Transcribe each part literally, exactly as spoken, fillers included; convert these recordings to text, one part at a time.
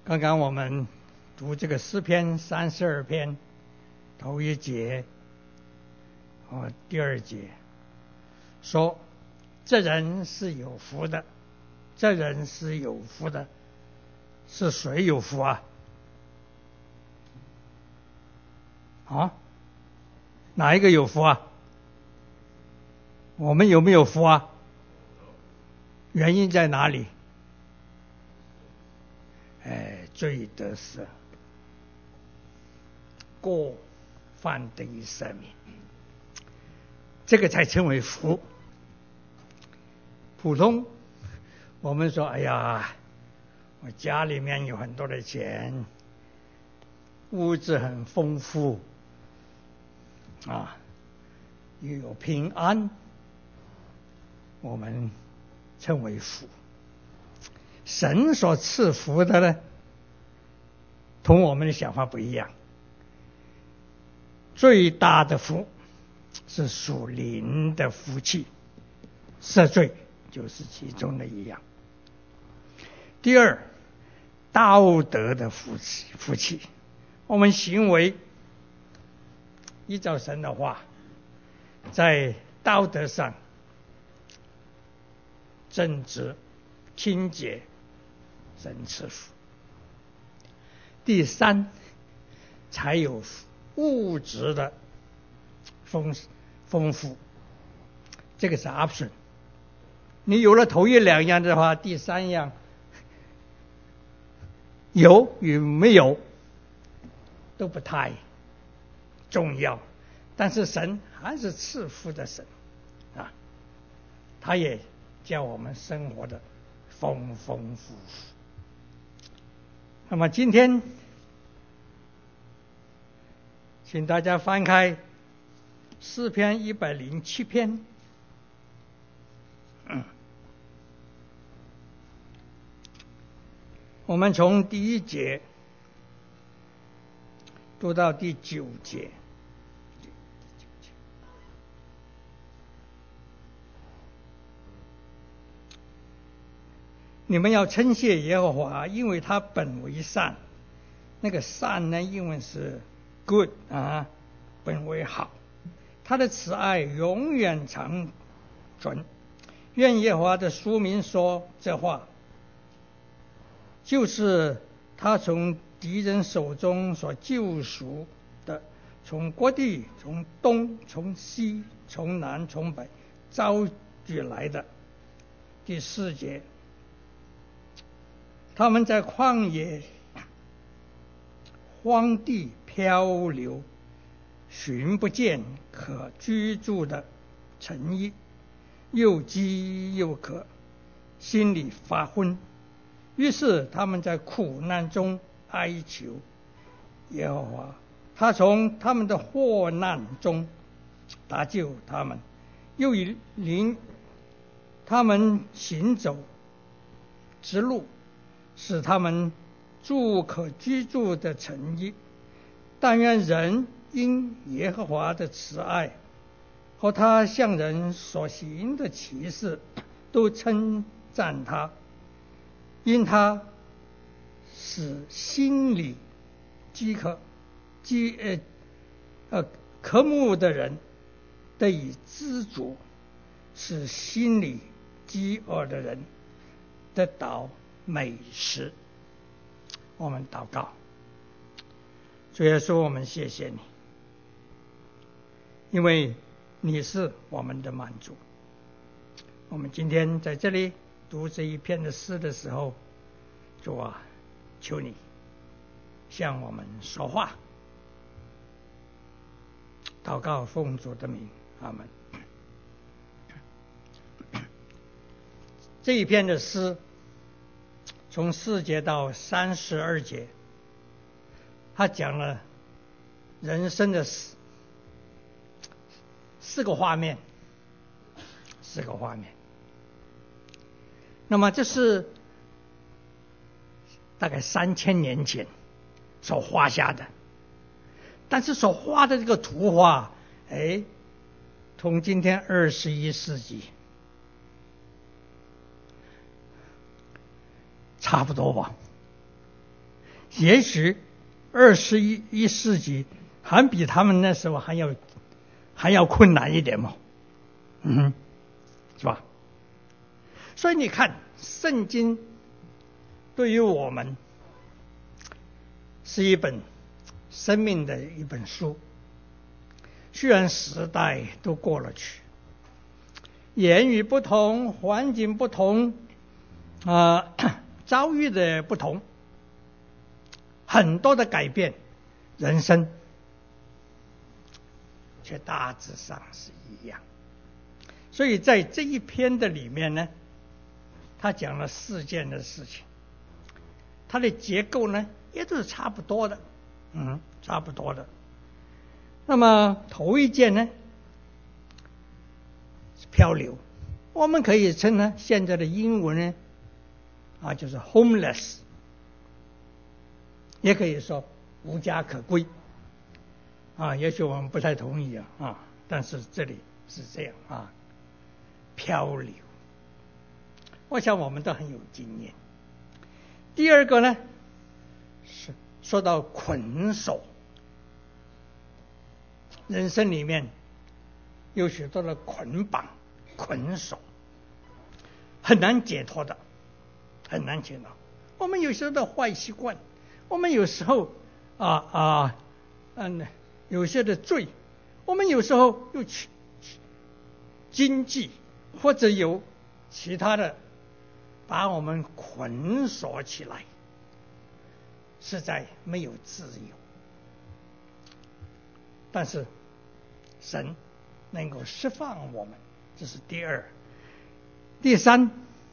刚刚我们读这个诗篇三十二篇头一节和第二节，说这人是有福的，这人是有福的，是谁有福啊？啊，哪一个有福啊？我们有没有福啊？原因在哪里？哎，罪得赦，过犯得以赦免，这个才称为福。普通我们说，哎呀，我家里面有很多的钱，物质很丰富啊，又有平安，我们称为福。神所赐福的呢，同我们的想法不一样。最大的福是属灵的福气，赦罪就是其中的一样。第二，道德的福气，福气，我们行为依照神的话，在道德上正直、清洁，神赐福。第三，才有物质的丰丰富，这个是 option。你有了头一两样的话，第三样有与没有都不太重要，但是神还是赐福的神啊，他也叫我们生活的丰丰富富。那么今天请大家翻开诗篇一百零七篇，嗯，我们从第一节读到第九节。你们要称谢耶和华，因为他本为善。那个善呢，英文是 good 啊，本为好。他的慈爱永远长存。愿耶和华的书民说这话，就是他从敌人手中所救赎的，从各地，从东，从西，从南，从北招聚来的。第四节，他们在旷野荒地漂流，寻不见可居住的城邑，又饥又渴，心里发昏。于是他们在苦难中哀求耶和华，他从他们的祸难中搭救他们，又领他们行走直路，使他们住可居住的城邑。但愿人因耶和华的慈爱和他向人所行的奇事都称赞他，因他使心里饥渴饥呃呃渴慕的人得以知足，使心里饥饿的人得到美食。我们祷告。主耶稣，我们谢谢你，因为你是我们的满足。我们今天在这里读这一篇的诗的时候，主啊，求你向我们说话。祷告奉主的名，阿们。这一篇的诗从四节到三十二节，他讲了人生的四四个画面，四个画面。那么这是大概三千年前所画下的，但是所画的这个图画，哎，同今天二十一世纪差不多吧。 也许二十一一世纪还比他们那时候还要还要困难一点嘛，嗯，是吧？所以你看，圣经对于我们是一本生命的一本书，虽然时代都过了去，言语不同，环境不同，啊、呃，遭遇的不同，很多的改变，人生却大致上是一样。所以在这一篇的里面呢，他讲了四件的事情，它的结构呢也都是差不多的，嗯，差不多的。那么头一件呢是漂流，我们可以称呢现在的英文呢啊就是 homeless， 也可以说无家可归啊，也许我们不太同意啊啊，但是这里是这样啊，漂流，我想我们都很有经验。第二个呢是说到捆锁，人生里面有许多的捆绑捆锁，很难解脱的，很难解脱。我们有时候的坏习惯，我们有时候啊啊嗯有些的罪，我们有时候又去经济或者有其他的把我们捆锁起来，实在没有自由。但是神能够释放我们，这是第二。第三，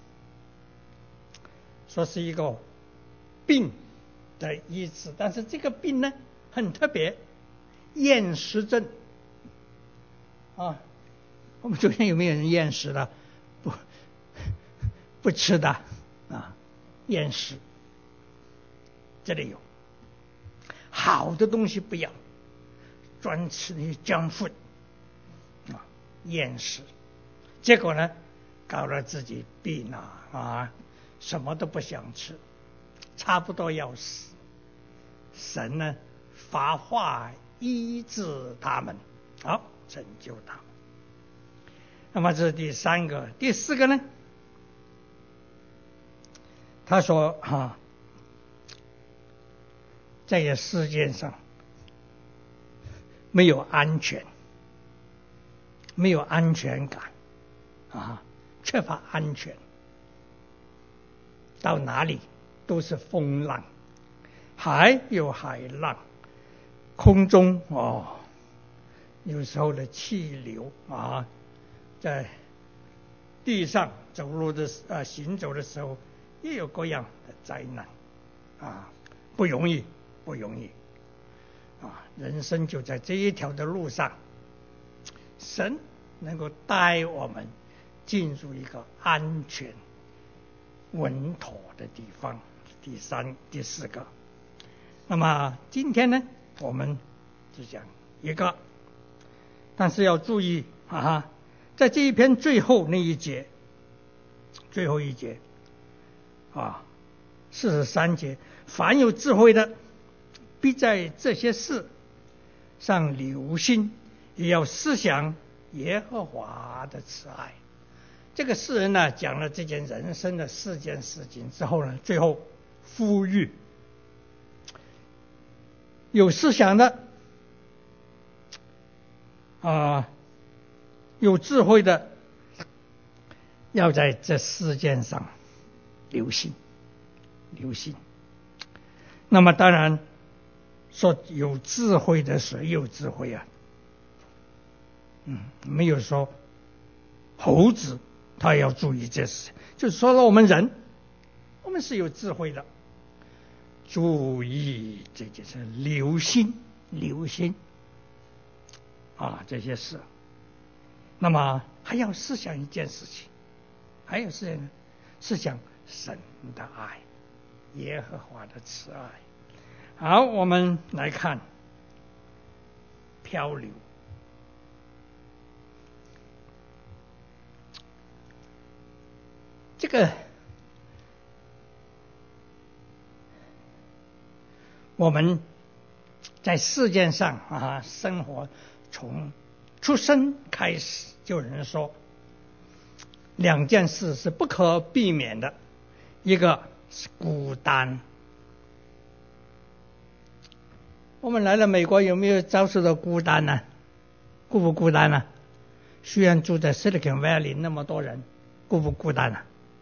说是一个病的医治，但是这个病呢很特别，厌食症啊。我们昨天有没有人厌食的？不不吃的啊，厌食，这里有好的东西不要，专吃那些junk food啊，厌食，结果呢搞了自己病啊啊，什么都不想吃，差不多要死。神呢发话医治他们，好拯救他们。那么这是第三个。第四个呢，他说啊，在这世界上没有安全，没有安全感啊，缺乏安全，到哪里都是风浪，海有海浪，空中哦有时候的气流啊，在地上走路的啊行走的时候也有各样的灾难啊，不容易不容易啊，人生就在这一条的路上，神能够带我们进入一个安全稳妥的地方。第三第四个。那么今天呢我们只讲一个，但是要注意啊，在这一篇最后那一节，最后一节啊四十三节，凡有智慧的必在这些事上留心，也要思想耶和华的慈爱。这个诗人呢讲了这件人生的四件事情之后呢，最后呼吁有思想的啊，有智慧的要在这四件上留心留心。那么当然说有智慧的谁有智慧啊？嗯，没有说猴子他要注意这事，就是说了我们人，我们是有智慧的，注意这件事，留心留心啊这些事。那么还要思想一件事情，还有是思想神的爱，耶和华的慈爱。好，我们来看漂流。这个我们在世界上啊生活，从出生开始就有人说两件事是不可避免的，一个是孤单。我们来了美国有没有遭受到孤单呢？孤不孤单呢？虽然住在 Silicon Valley 那么多人，孤不孤单呢？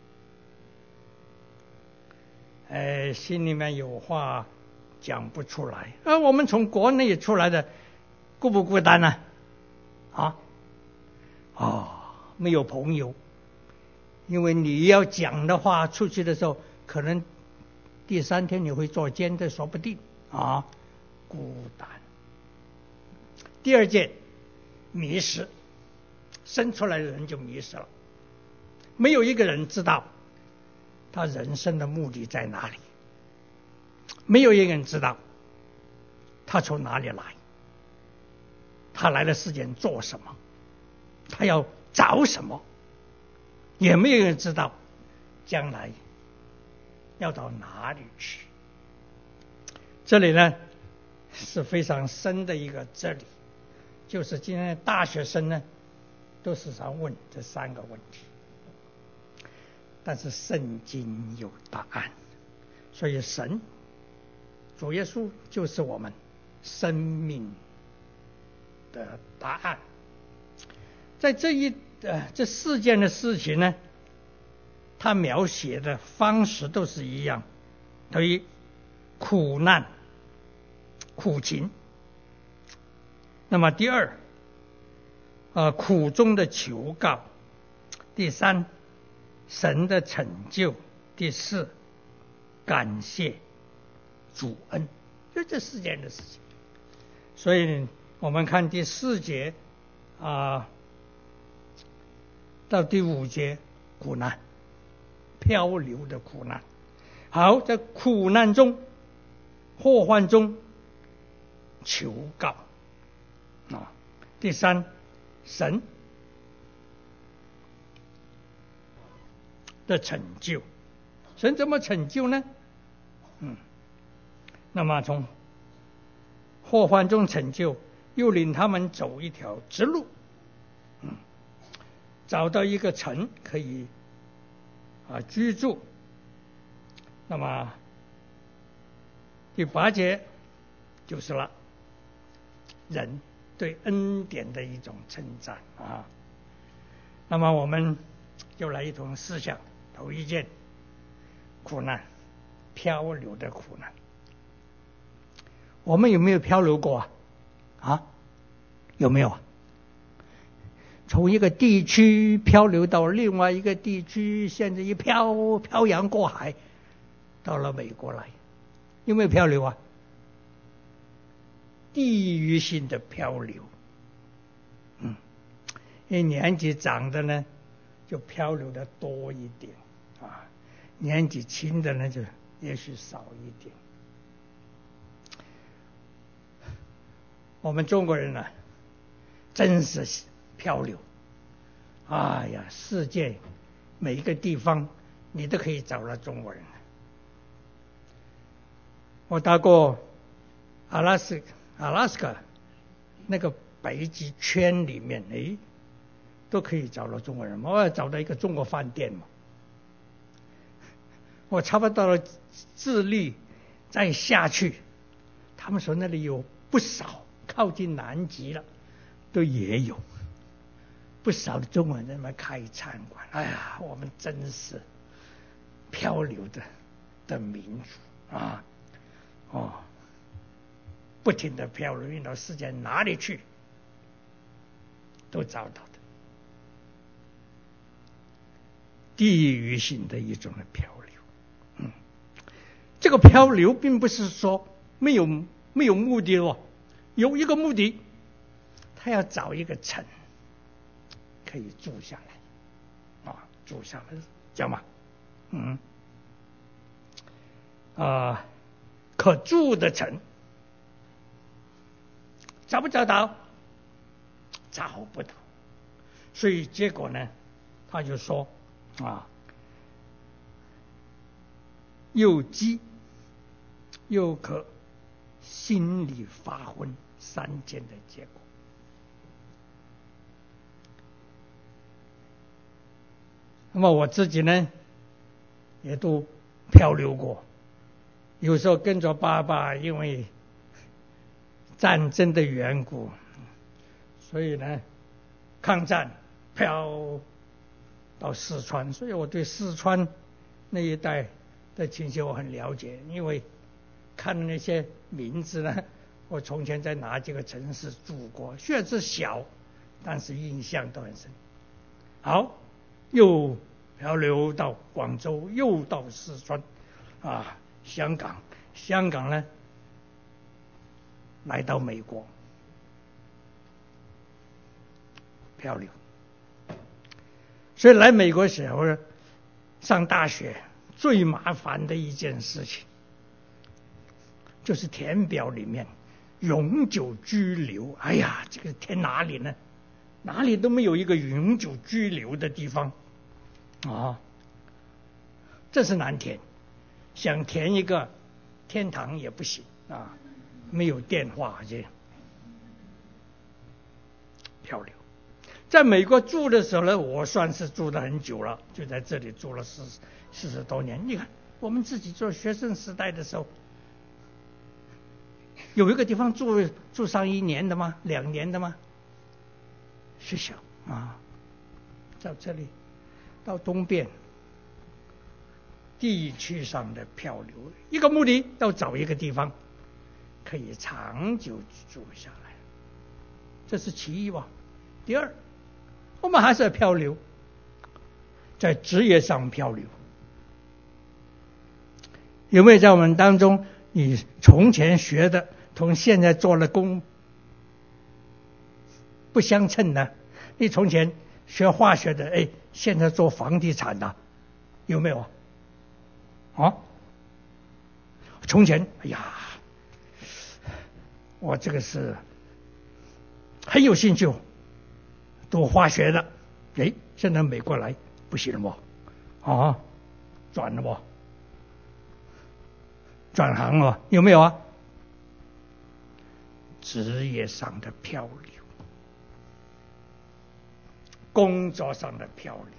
呃，心里面有话讲不出来。而我们从国内出来的，孤不孤单呢？啊，哦，没有朋友，因为你要讲的话，出去的时候，可能第三天你会坐监的，说不定啊，孤单。第二件，迷失，生出来的人就迷失了，没有一个人知道他人生的目的在哪里，没有一个人知道他从哪里来，他来了世间做什么，他要找什么，也没有人知道将来要到哪里去。这里呢是非常深的一个哲理，就是今天的大学生呢都时常问这三个问题，但是圣经有答案，所以神主耶稣就是我们生命的答案。在这一呃这四件的事情呢，他描写的方式都是一样，等于苦难、苦情。那么第二，呃，苦中的求告；第三，神的成就；第四，感谢主恩，就这四件的事情。所以我们看第四节啊、呃、到第五节，苦难，漂流的苦难。好，在苦难中、祸患中求告啊。第三，神的成就，神怎么成就呢？嗯，那么从祸患中成就，又领他们走一条直路，嗯，找到一个城可以啊居住。那么第八节就是了，人对恩典的一种称赞啊。那么我们就来一同思想头一件，苦难，漂流的苦难。我们有没有漂流过啊？啊，有没有啊？从一个地区漂流到另外一个地区，现在一漂漂洋过海，到了美国来，有没有漂流啊？地域性的漂流，嗯，因为年纪长的呢，就漂流的多一点啊，年纪轻的呢，就也许少一点。我们中国人呢，真是漂流，哎呀，世界每一个地方你都可以找到中国人。我到过阿拉斯阿拉斯加那个北极圈里面，哎，都可以找到中国人。我要找到一个中国饭店嘛。我差不多到了智利，再下去，他们说那里有不少，靠近南极了，都也有不少的中国人在那边开餐馆。哎呀，我们真是漂流的的民族啊！哦，不停的漂流，运到世界哪里去都找到的，地域性的一种的漂流。嗯，这个漂流并不是说没有没有目的哦，有一个目的，他要找一个城可以住下来啊，住下来讲嘛，嗯啊、呃，可住的城找不找到？找不到。所以结果呢，他就说啊，又饥又渴， 心里发昏三件的结果。那么我自己呢，也都漂流过，有时候跟着爸爸，因为战争的缘故，所以呢，抗战漂到四川，所以我对四川那一带的情形我很了解，因为看那些名字呢，我从前在哪几个城市住过，虽然是小，但是印象都很深。好，又漂流到广州，又到四川，啊，香港，香港呢，来到美国，漂流。所以来美国时候上大学最麻烦的一件事情，就是填表里面永久居留。哎呀，这个填哪里呢？哪里都没有一个永久居留的地方啊，这是难填。想填一个天堂也不行啊，没有电话这样漂流。在美国住的时候呢，我算是住得很久了，就在这里住了四四十多年。你看，我们自己做学生时代的时候，有一个地方住住上一年的吗？两年的吗？学校啊，在这里到东边地区上的漂流，一个目的要找一个地方可以长久住下来，这是其一吧。第二，我们还是要漂流，在职业上漂流。有没有在我们当中，你从前学的同现在做的工不相称呢？你从前学化学的，哎，现在做房地产的，有没有啊？从前，哎呀，我这个是很有兴趣读化学的，哎，现在美国来不行了吗？啊，转了吗？转行了，有没有啊？职业上的漂流，工作上的漂流。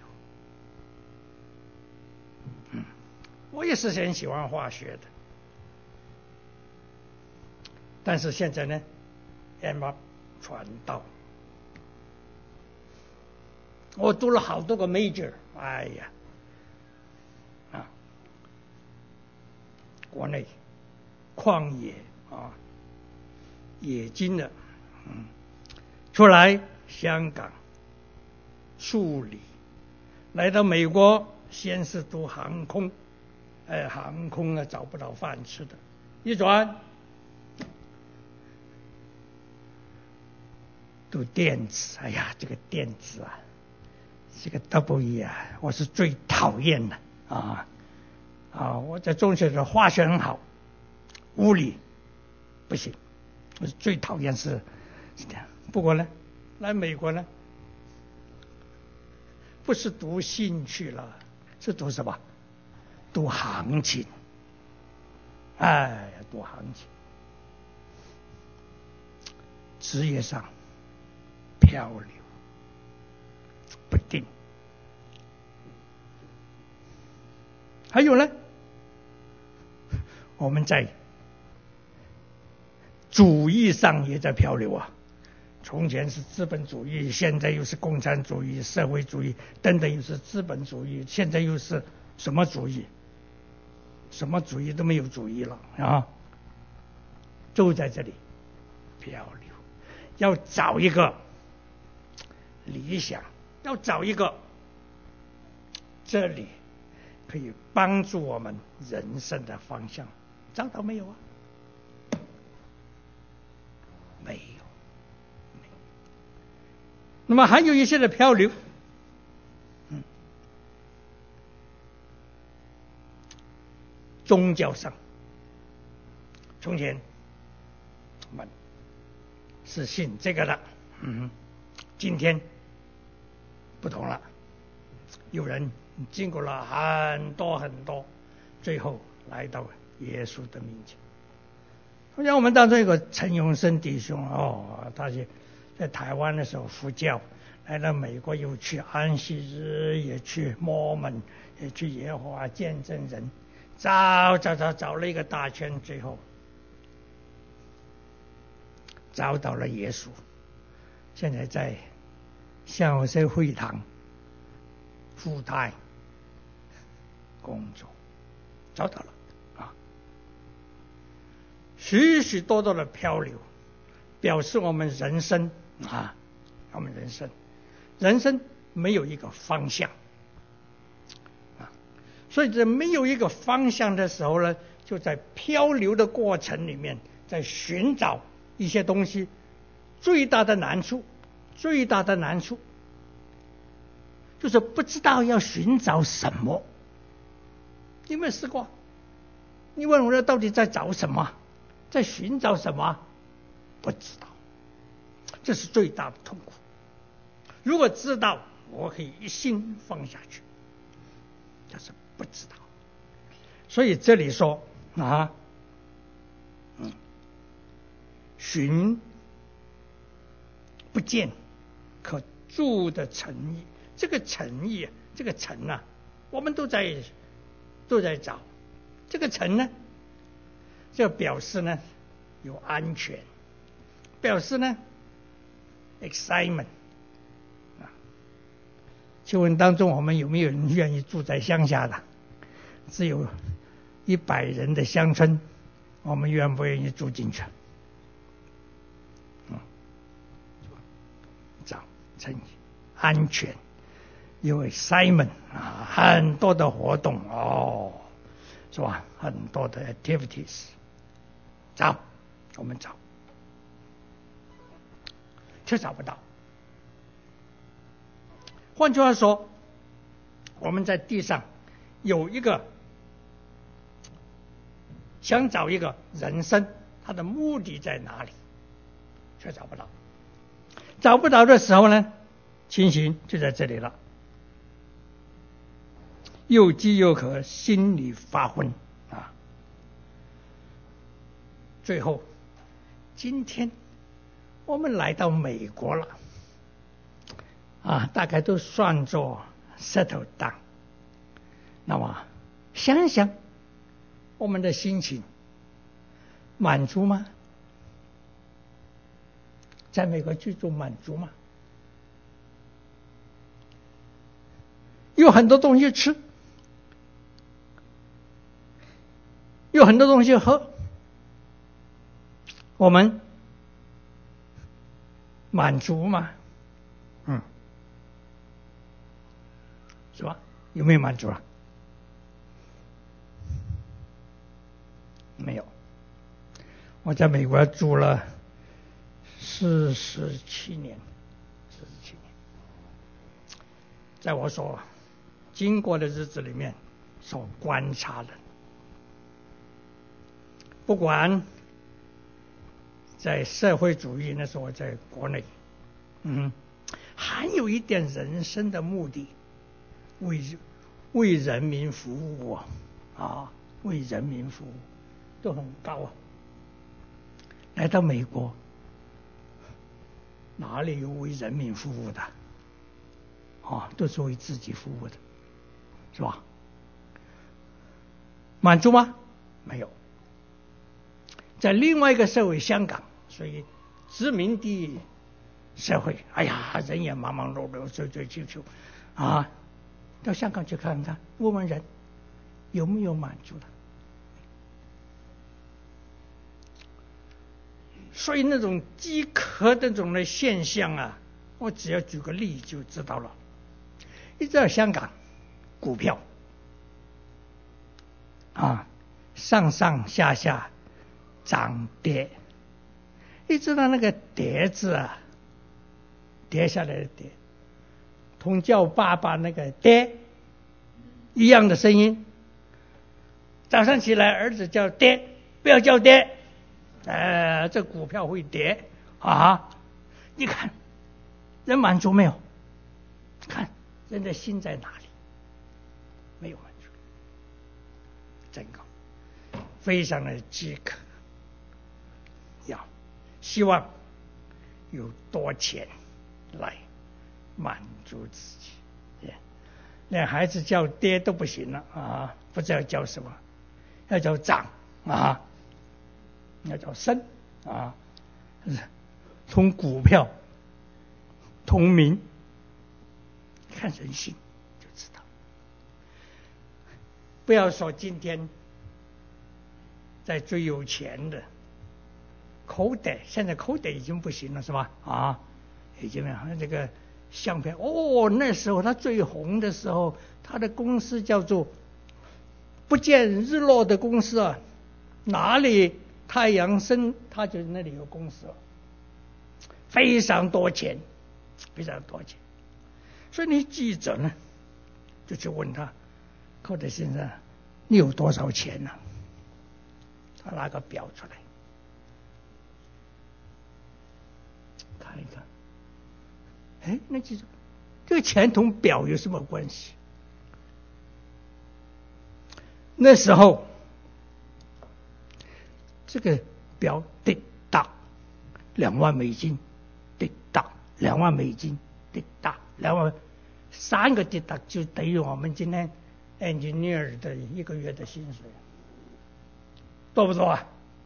嗯，我也是很喜欢化学的，但是现在呢 ，M up 传道，我读了好多个 major， 哎呀，啊，国内矿业啊，冶金的，嗯，出来香港。数理，来到美国，先是读航空，哎，航空啊找不到饭吃的，一转读电子，哎呀，这个电子啊，这个 W E 啊，我是最讨厌的啊啊！我在中学的时候化学很好，物理不行，我是最讨厌是是这样。不过呢，来美国呢。不是读兴趣了，是读什么？读行情。哎，读行情，职业上漂流不定。还有呢，我们在主义上也在漂流啊。从前是资本主义，现在又是共产主义、社会主义，等等又是资本主义，现在又是什么主义？什么主义都没有主义了啊！都在这里漂流，要找一个理想，要找一个这里可以帮助我们人生的方向，找到没有啊？没有。那么还有一些的漂流，嗯，宗教上，从前我们是信这个的，嗯，今天不同了，有人经过了很多很多，最后来到耶稣的面前， 像我们当中有个陈永生弟兄哦，他是在台湾的时候服教，来到美国又去安息日，也去摩门，也去耶和华见证人，找找找找了一个大圈，最后找到了耶稣，现在在向我生会堂副台工作，找到了啊！许许多多的漂流，表示我们人生啊，我们人生，人生没有一个方向啊，所以这没有一个方向的时候呢，就在漂流的过程里面，在寻找一些东西，最大的难处，最大的难处。就是不知道要寻找什么。有没有试过？你问我到底在找什么，在寻找什么？不知道，这是最大的痛苦。如果知道，我可以一心放下去，但是不知道。所以这里说啊，嗯，寻不见可住的诚意。这个诚意，这个诚啊，我们都在都在找。这个诚呢，就表示呢有安全，表示呢 excitement 啊。请问当中我们有没有人愿意住在乡下的？只有一百人的乡村，我们愿不愿意住进去？嗯，找诚意，安全。因为 Simon 啊，很多的活动哦，是吧？很多的 activities， 找我们找，却找不到。换句话说，我们在地上有一个想找一个人生，它的目的在哪里，却找不到。找不到的时候呢，情形就在这里了。又饥又渴，心里发昏啊！最后，今天我们来到美国了啊，大概都算作 settle down。那么想一想，我们的心情满足吗？在美国居住满足吗？有很多东西吃。有很多东西喝，我们满足吗？嗯，是吧？有没有满足啊？没有。我在美国住了四十七年，四十七年，在我所经过的日子里面，所观察的。不管在社会主义那时候，在国内，嗯，还有一点人生的目的，为为人民服务啊，啊，为人民服务都很高啊。来到美国，哪里有为人民服务的？啊，都是为自己服务的，是吧？满足吗？没有。在另外一个社会，香港，所以殖民地社会，哎呀，人也忙忙碌碌，追追求求，啊，到香港去看看，问问人有没有满足的。所以那种饥渴那种的现象啊，我只要举个例就知道了。你知道香港股票啊，上上下下。涨跌，你知道那个跌字啊，跌下来的跌，同叫爸爸那个爹一样的声音。早上起来儿子叫爹，不要叫爹，呃，这股票会跌啊！你看人满足没有？看人的心在哪里？没有满足，真高，非常的饥渴。 希望有多钱来满足自己。连孩子叫爹都不行了啊，不知道叫什么，要叫长啊，要叫生啊，从股票同名，看人性就知道。不要说今天在最有钱的口袋，现在口袋已经不行了，是吧？啊，已经没有这个相片。哦，那时候他最红的时候，他的公司叫做不见日落的公司啊，哪里太阳升，他就那里有公司了，非常多钱，非常多钱。所以你记者呢，就去问他，寇德先生，你有多少钱呢、啊？他拿个表出来，看一看。哎，那记者，这个钱同表有什么关系？那时候，这个表滴答两万美金，滴答两万美金，滴答两万，三个滴答就等于我们今天 engineer 的一个月的薪水，多不多啊？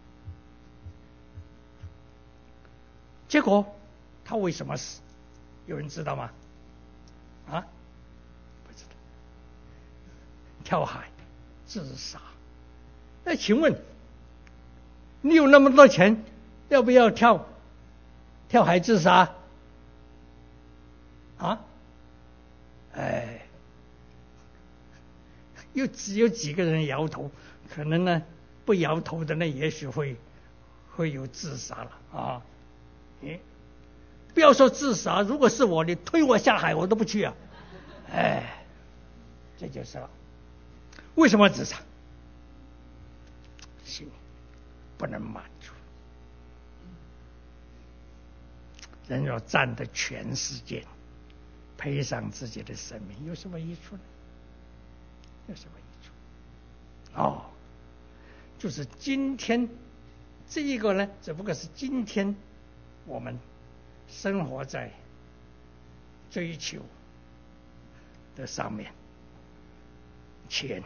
结果他为什么死？有人知道吗？啊，不知道。跳海自杀。那请问，你有那么多钱，要不要跳跳海自杀？啊？哎，又只有几个人摇头，可能呢不摇头的呢，也许会会有自杀了啊。诶，不要说自杀，如果是我，你推我下海，我都不去啊！哎，这就是了。为什么自杀？心里不能满足。人要占得全世界，赔上自己的生命，有什么益处呢？有什么益处？哦，就是今天这一个呢，只不过是今天我们生活在追求的上面，钱，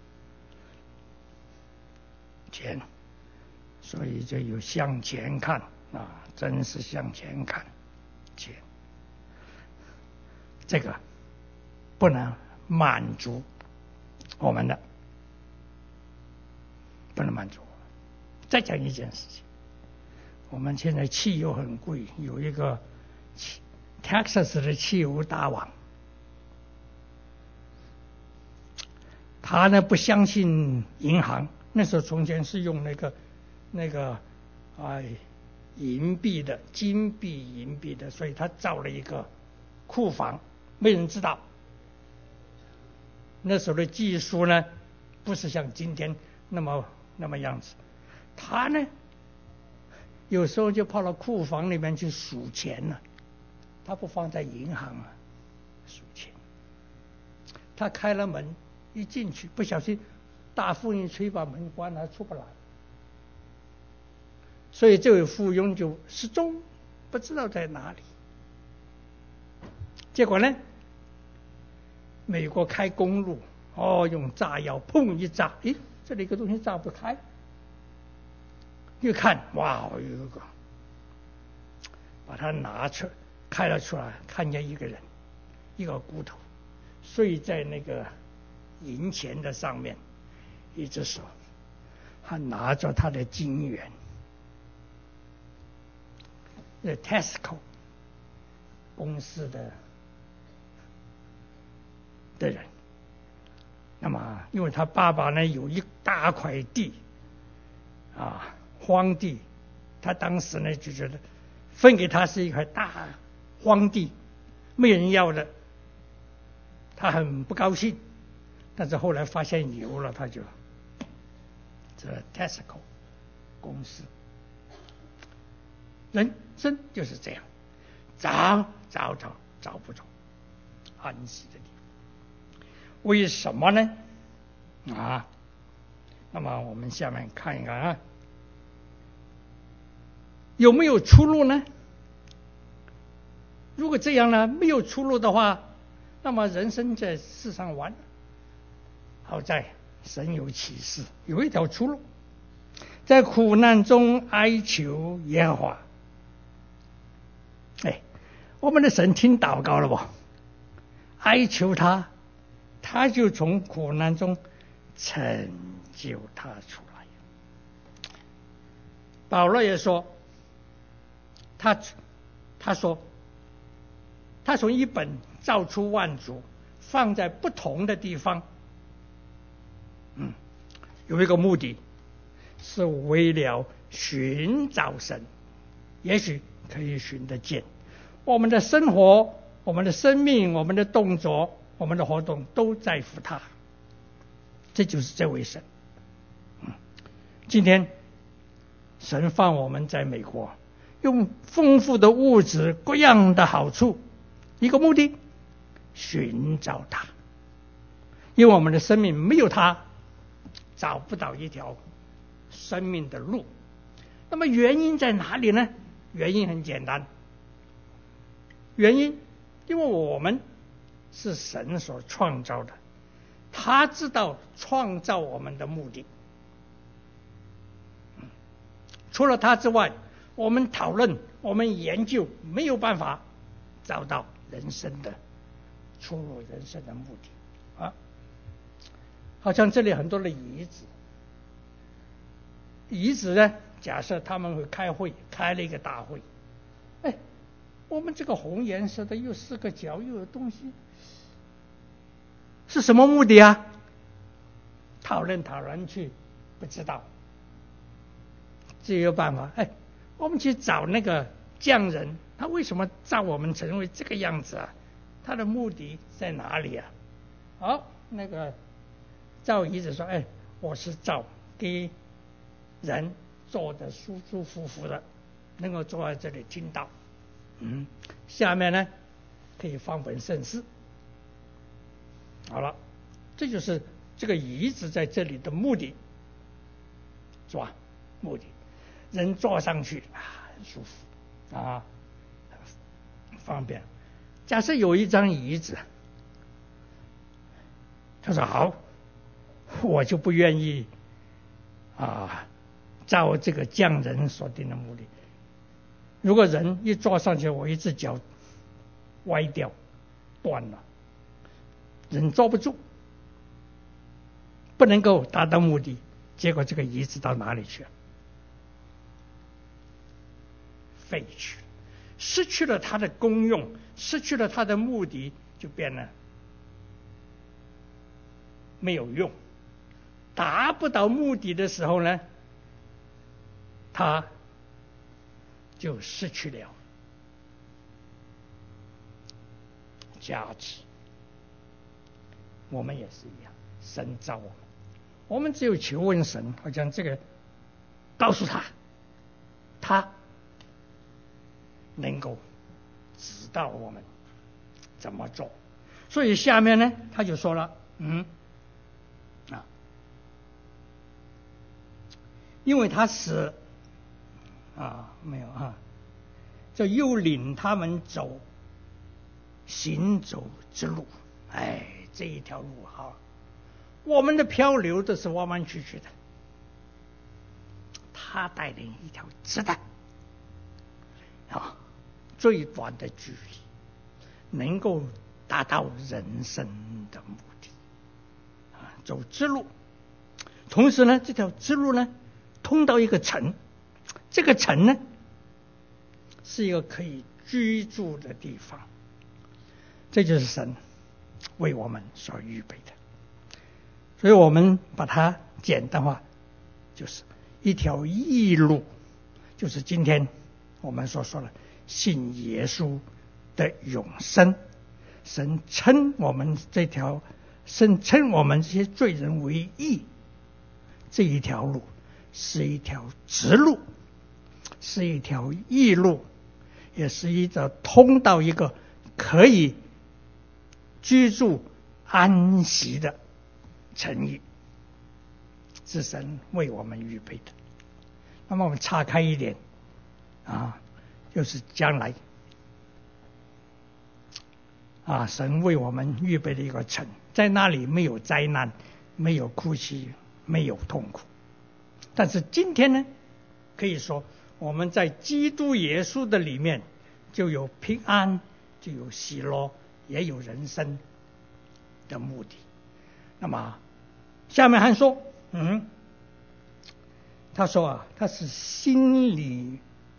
钱，所以就有向前看啊，真是向前看，钱，这个不能满足我们的，不能满足。再讲一件事情。我们现在汽油很贵，有一个 Texas 的汽油大王，他呢不相信银行，那时候从前是用那个那个哎银币的金币银币的，所以他造了一个库房，没人知道。那时候的技术呢，不是像今天那么那么样子，他呢。有时候就跑到库房里面去数钱了、啊，他不放在银行啊，数钱。他开了门，一进去不小心大风一吹把门关了，出不来。所以这位富翁就失踪，不知道在哪里。结果呢，美国开公路，哦，用炸药砰一炸，诶，这里一个东西炸不开。一看，哇，有一个，把它拿出开了出来，看见一个人，一个骨头，睡在那个银钱的上面，一只手，还拿着他的金元。那 Tesco 公司的的人，那么因为他爸爸呢有一大块地，啊。荒地，他当时呢就觉得分给他是一块大荒地，没人要的，他很不高兴。但是后来发现有了，他就这 Tesco 公司，人生就是这样，找找找找不着安息的地方。为什么呢？啊，那么我们下面看一看啊。 有没有出路呢？如果这样呢，没有出路的话，那么人生在世上完了。好在神有启示，有一条出路，在苦难中哀求耶和华。哎，我们的神听祷告了不？哀求他，他就从苦难中拯救他出来。保罗也说，他他说，他从一本造出万族，放在不同的地方，嗯，有一个目的，是为了寻找神，也许可以寻得见。我们的生活，我们的生命，我们的动作，我们的活动都在乎他。这就是这位神。嗯，今天神放我们在美国，用丰富的物质，各样的好处，一个目的，寻找他。因为我们的生命没有他，找不到一条生命的路。那么原因在哪里呢？原因很简单，原因因为我们是神所创造的，他知道创造我们的目的。除了他之外，我们讨论，我们研究，没有办法找到人生的出入，人生的目的啊。好像这里很多的遗址，遗址呢，假设他们会开会，开了一个大会，哎，我们这个红颜色的又四个角又有东西，是什么目的啊？讨论讨论去，不知道。只有办法，哎，我们去找那个匠人，他为什么造我们成为这个样子啊？他的目的在哪里啊？好，那个造遗址说，哎，我是造给人坐的舒舒服服的，能够坐在这里听到。嗯，下面呢可以放本圣诗。好了，这就是这个遗址在这里的目的，是吧？目的。人坐上去啊，很舒服啊，方便。假设有一张椅子，他说好，我就不愿意啊，照这个匠人所定的目的。如果人一坐上去，我一只脚歪掉断了，人坐不住，不能够达到目的，结果这个椅子到哪里去了？废去了，失去了它的功用，失去了它的目的，就变了没有用。达不到目的的时候呢，它就失去了价值。我们也是一样，神造我们，我们只有求问神，好像这个告诉他，他能够指导我们怎么做。所以下面呢，他就说了，嗯，啊，因为他是啊，没有啊，就又领他们走行走之路。哎，这一条路好，我们的漂流都是弯弯曲曲的，他带领一条直的啊，最短的距离，能够达到人生的目的啊，走支路。同时呢，这条支路呢，通到一个城，这个城呢，是一个可以居住的地方。这就是神为我们所预备的。所以我们把它简单化，就是一条义路，就是今天我们所说的信耶稣的永生。神称我们这条，神称我们这些罪人为义，这一条路是一条直路，是一条义路，也是一条通到一个可以居住安息的诚意，是神为我们预备的。那么我们岔开一点， 啊，就是将来啊，神为我们预备的一个城，在那里没有灾难，没有哭泣，没有痛苦。但是今天呢，可以说我们在基督耶稣的里面就有平安，就有喜乐，也有人生的目的。那么下面还说，嗯，他说啊，他是心里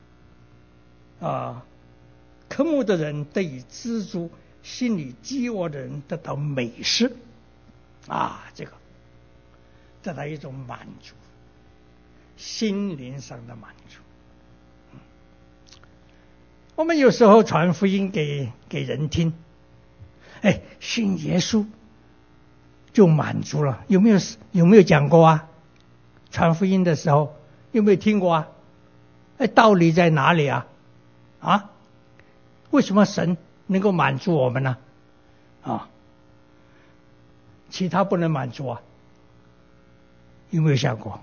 啊渴慕的人得以知足，心里饥饿的人得到美食啊，这个得到一种满足，心灵上的满足。嗯、我们有时候传福音给给人听，哎，信耶稣就满足了，有没有有没有讲过啊？传福音的时候有没有听过啊？哎，道理在哪里啊？啊，为什么神能够满足我们呢？啊，其他不能满足啊？有没有想过？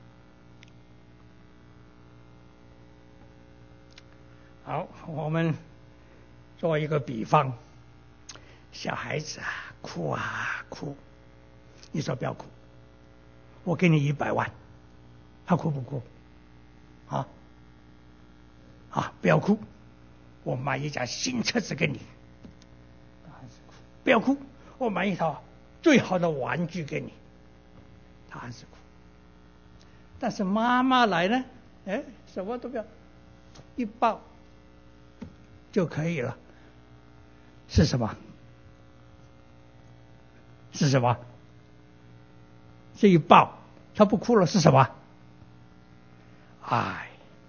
好，我们做一个比方，小孩子啊，哭啊哭，你说不要哭，我给你一百万，他哭不哭？啊啊，不要哭，我买一架新车子给你，不要哭，我买一套最好的玩具给你，他还是哭。但是妈妈来呢，哎，什么都不要，一抱就可以了。是什么？是什么？这一抱他不哭了是什么？爱。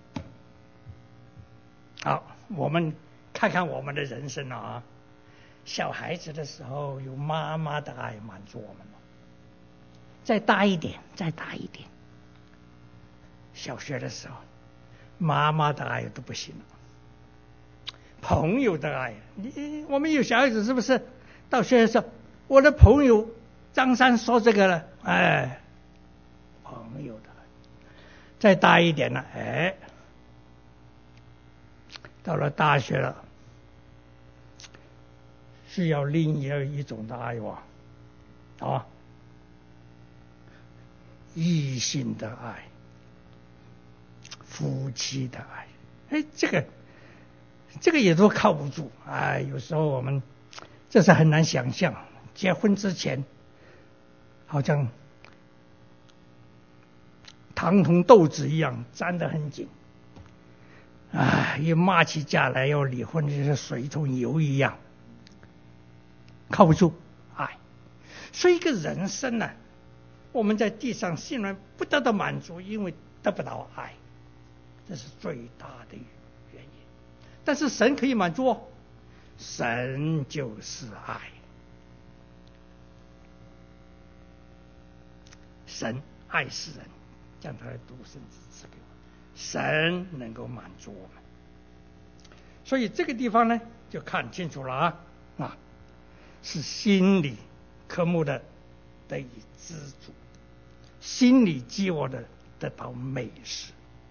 好，我们看看我们的人生啊，小孩子的时候有妈妈的爱满足我们了，再大一点，再大一点，小学的时候妈妈的爱都不行了，朋友的爱，你我们有小孩子是不是到学校说我的朋友张三说这个了，哎，朋友的爱。再大一点了，哎，到了大学了，需要另一种的爱望啊，异性的爱，夫妻的爱，哎，这个这个也都靠不住，哎，有时候我们这是很难想象，结婚之前好像糖同豆子一样粘得很紧，哎，一骂起架来要离婚，就是水同油一样，靠不住爱。所以一个人生呢、啊，我们在地上虽然不得到满足，因为得不到爱，这是最大的原因。但是神可以满足哦，神就是爱，神爱世人，将他的独生子赐给我们，神能够满足我们。所以这个地方呢，就看清楚了啊啊，是心里渴慕的得以知足，心里饥饿的得到美食。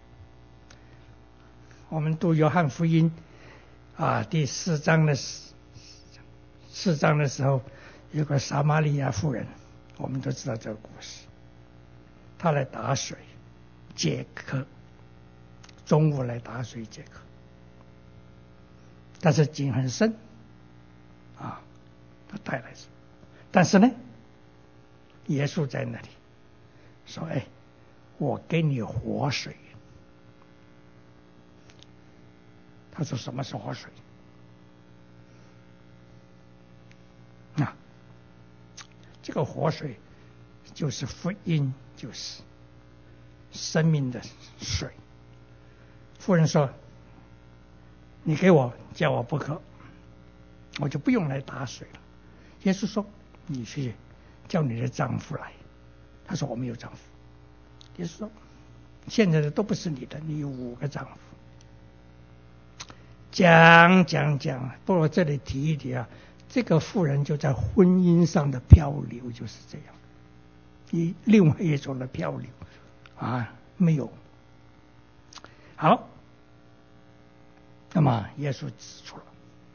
我们读约翰福音啊，第四章的四章的时候，有个撒玛利亚妇人，我们都知道这个故事。她来打水解渴，中午来打水解渴，但是井很深啊，她带来水，但是呢，耶稣在那里说：“哎，我给你活水。”他说：“什么是活水？”啊，这个活水就是福音，就是生命的水。妇人说：“你给我，叫我不渴，我就不用来打水了。”耶稣说：“你去叫你的丈夫来。”他说：“我没有丈夫。”耶稣说：“现在的都不是你的，你有五个丈夫。”讲讲讲，不过这里提一提啊，这个妇人就在婚姻上的漂流就是这样，一另外一种的漂流啊，没有。好， 那么耶稣指出了，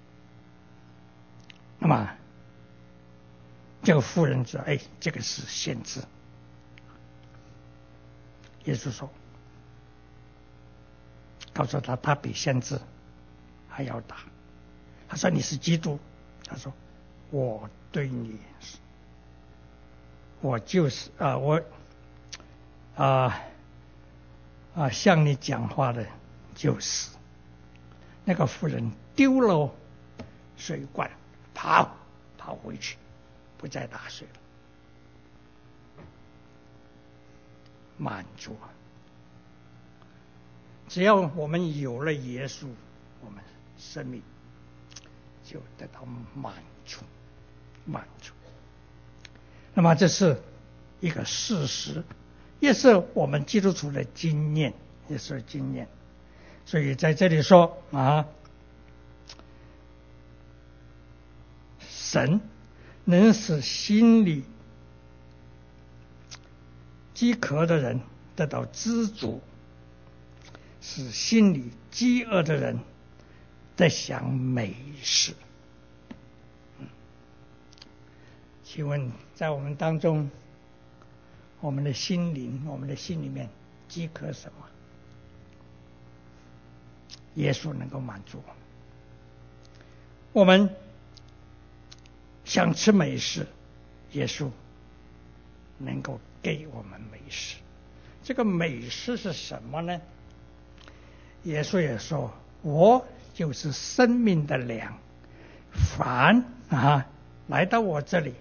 那么这个妇人知道，哎，这个是先知。耶稣说，告诉他，他比先知还要大。他说你是基督，他说我对你，我就是啊、呃，我啊啊向你讲话的就是。那个妇人丢了水罐，跑跑回去，不再打水了。满足啊！只要我们有了耶稣，我们生命就得到满足，满足。那么这是一个事实，也是我们基督徒的经验，也是经验。所以在这里说啊，神能使心里饥渴的人得到知足，使心里饥饿的人得享美食。请问在我们当中，我们的心灵，我们的心里面饥渴什么？耶稣能够满足我们。我们想吃美食，耶稣能够给我们美食。这个美食是什么呢？耶稣也说，我就是生命的粮，凡啊来到我这里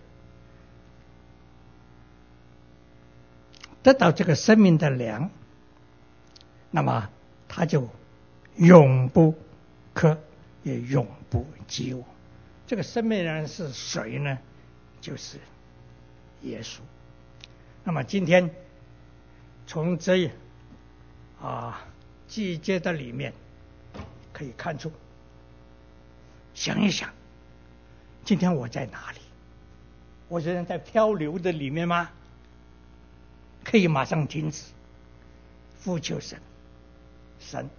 得到这个生命的粮，那么他就永不渴，也永不饥饿。这个生命的粮是谁呢？就是耶稣。那么今天从这啊季节的里面可以看出，想一想，今天我在哪里？我仍然在漂流的里面吗？可以马上停止，呼求神，神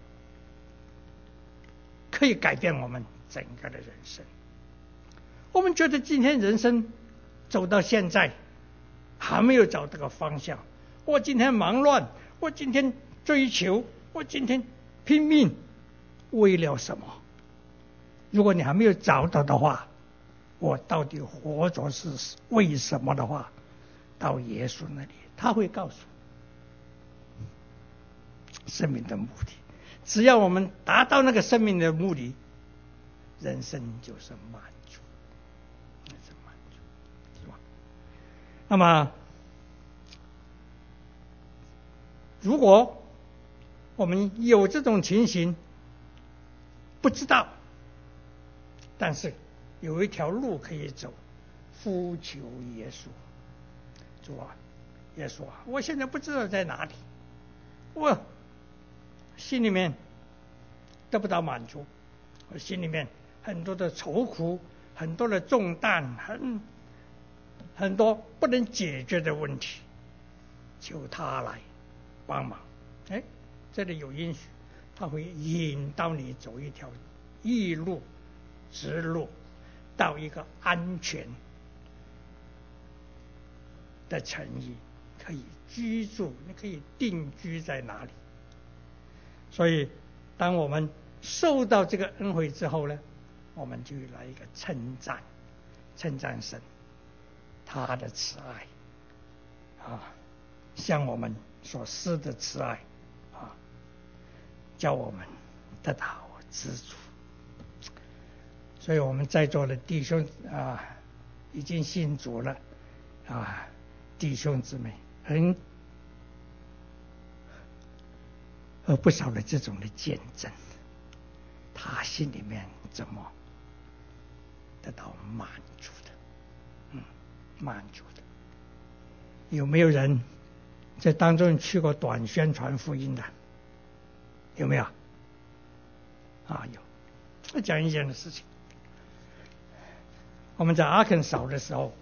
可以改变我们整个的人生。我们觉得今天人生走到现在还没有找到个方向，我今天忙乱，我今天追求，我今天拼命，为了什么？如果你还没有找到的话，我到底活着是为什么的话，到耶稣那里他会告诉生命的目的。只要我们达到那个生命的目的，人生就是满足，是满足，是吧？那么如果我们有这种情形，不知道，但是有一条路可以走，呼求耶稣。主啊，耶稣啊，我现在不知道在哪里，我心里面得不到满足，我心里面很多的愁苦，很多的重担，很很多不能解决的问题，求他来帮忙。哎，这里有应许，他会引导你走一条义路、直路，到一个安全的城邑，可以居住，你可以定居在哪里。所以当我们受到这个恩惠之后呢，我们就来一个称赞，称赞神他的慈爱啊，向我们所施的慈爱啊，叫我们得到知足。所以我们在座的弟兄啊，已经信主了啊，弟兄姊妹很有不少的这种的见证，他心里面怎么得到满足的？嗯，满足的。有没有人在当中去过短宣传福音的？有没有？啊，有。我讲一件的事情。我们在阿肯少的时候，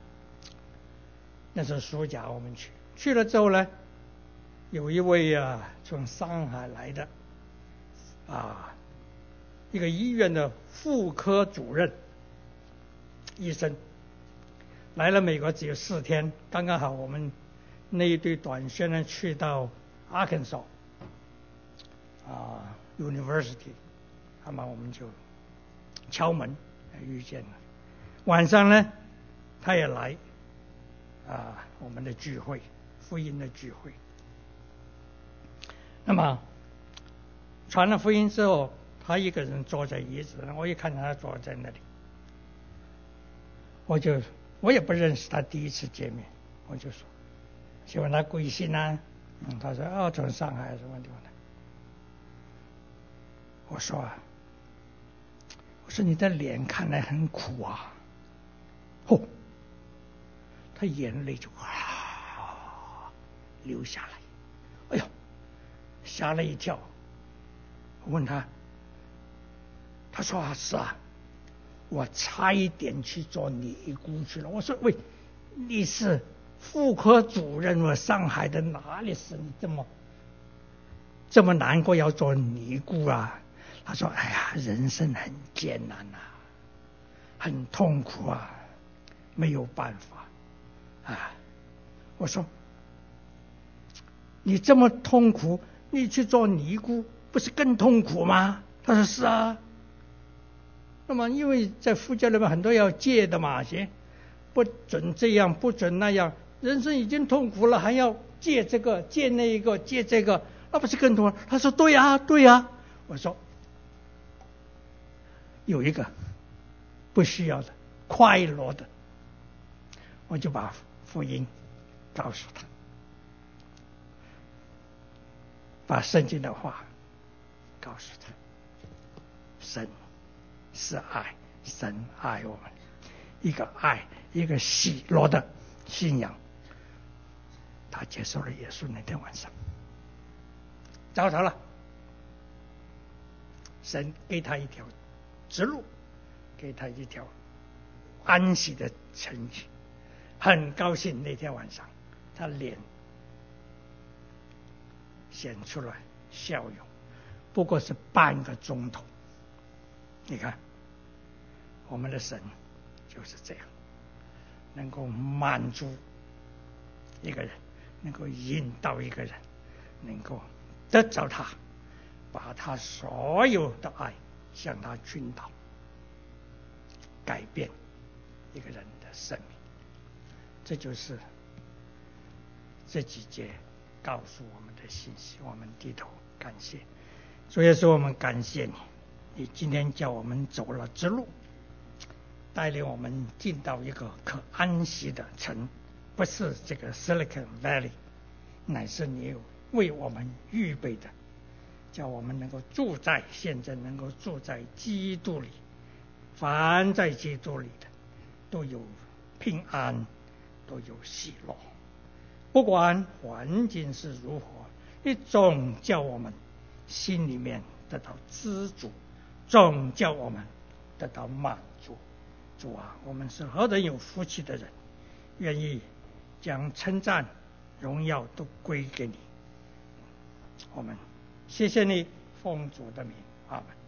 那时候暑假我们去，去了之后呢，有一位啊从上海来的啊一个医院的妇科主任医生，来了美国只有四天，刚刚好我们那一对短宣呢去到 Arkansas 啊 University， 那么我们就敲门遇见了。晚上呢，他也来啊我们的聚会，福音的聚会。那么传了福音之后，他一个人坐在椅子上，我一看他坐在那里，我就我也不认识他，第一次见面，我就说请问他贵姓啊？嗯，他说哦，从上海什么地方的。我说啊，我说你的脸看来很苦啊。哦，他眼泪就啊流下来，哎呦，吓了一跳。我问他，他说啊是啊，我差一点去做尼姑去了。我说喂，你是妇科主任，我上海的哪里是你这么这么难过要做尼姑啊？他说哎呀，人生很艰难啊，很痛苦啊，没有办法啊。我说你这么痛苦，你去做尼姑不是更痛苦吗？他说是啊。那么因为在佛教里面很多要戒的嘛，些不准这样不准那样，人生已经痛苦了，还要戒这个戒那一个戒这个，那不是更痛苦？他说对呀对呀。我说有一个不需要的快乐的，我就把福音告诉他，把圣经的话告诉他。神是爱，神爱我们，一个爱，一个喜乐的信仰。他接受了耶稣。那天晚上找着了，神给他一条直路，给他一条安息的程序。很高兴那天晚上他脸显出来笑容，不过是半个钟头。你看我们的神就是这样，能够满足一个人，能够引导一个人，能够得着他，把他所有的爱向他倾倒，改变一个人的生命。这就是这几节告诉我们的信息。我们低头感谢主耶稣，我们感谢你，你今天叫我们走了之路，带领我们进到一个可安息的城，不是这个 Silicon Valley， 乃是你为我们预备的，叫我们能够住在，现在能够住在基督里，凡在基督里的都有平安，都有喜乐。不管环境是如何，你总叫我们心里面得到知足，总叫我们得到满足。主啊，我们是何等有福气的人，愿意将称赞荣耀都归给你。我们谢谢你，奉主的名，阿们。